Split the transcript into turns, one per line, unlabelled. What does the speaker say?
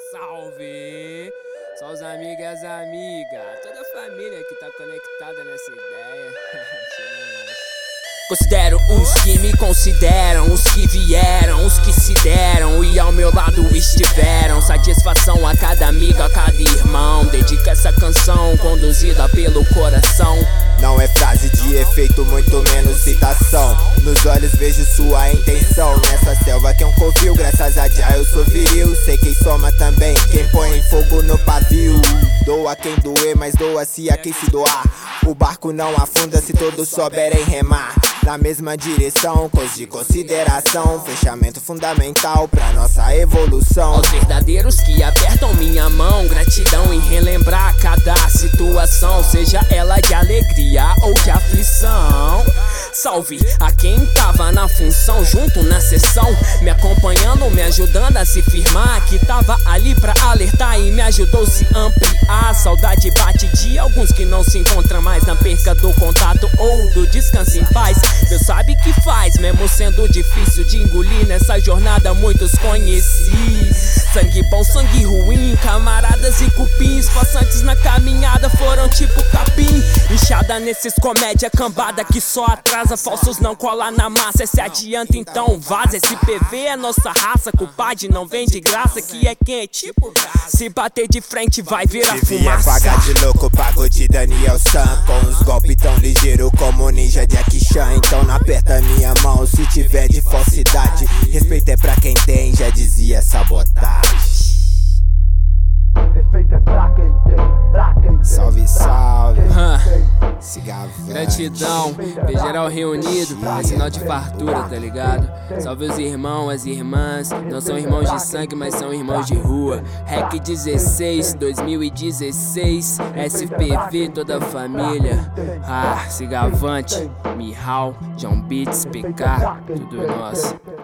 salve! Só os amigos e as amigas, toda a família que tá conectada nessa ideia. Considero os que me consideram, os que vieram, os que se deram e ao meu lado estiveram. Satisfação a cada amigo, a cada irmão. Dedica essa canção conduzida pelo coração.
Não é frase de efeito, muito menos citação. Nos olhos vejo sua intenção. Nessa selva quem covil, graças a Jah eu sou viril. Sei quem soma também, quem põe fogo no pavio. Doa quem doer, mas doa-se a quem se doar. O barco não afunda se todos souberem remar na mesma direção, coisa de consideração. Fechamento fundamental pra nossa evolução.
Aos verdadeiros que apertam minha mão, gratidão em relembrar cada situação, seja ela de alegria ou de aflição. Salve a quem tava na função, junto na sessão, me acompanhando, me ajudando a se firmar, que tava ali pra alertar e me ajudou se ampliar. Saudade bate de alguns que não se encontram mais, na perca do contato ou do descanso em paz. Deus sabe que faz, mesmo sendo difícil de engolir. Nessa jornada muitos conheci, sangue bom, sangue ruim, camaradas e cupins. Passantes na caminhada foram tipo capim. Inchada nesses comédia cambada que só atrasa. Falsos não cola na massa, se adianta então vaza. Esse PV é nossa raça, culpado não vem de graça. Que é quente, se bater de frente vai virar fumaça.
Se vier vaga de louco, pago de Daniel San, com os golpes tão ligeiro como ninja Jackie Chan. Então não aperta minha mão se tiver de falsidade. Respeito é pra quem tem, já dizia sabotagem.
Respeito é pra quem tem, pra quem tem.
Salve, salve. Cigavante.
Gratidão, ver geral reunido, é sinal de fartura, tá ligado? Salve os irmãos, as irmãs, não são irmãos de sangue, mas são irmãos de rua. REC 16, 2016, SPV, toda a família. Cigavante, Mihal, John Beats, PK, tudo nosso.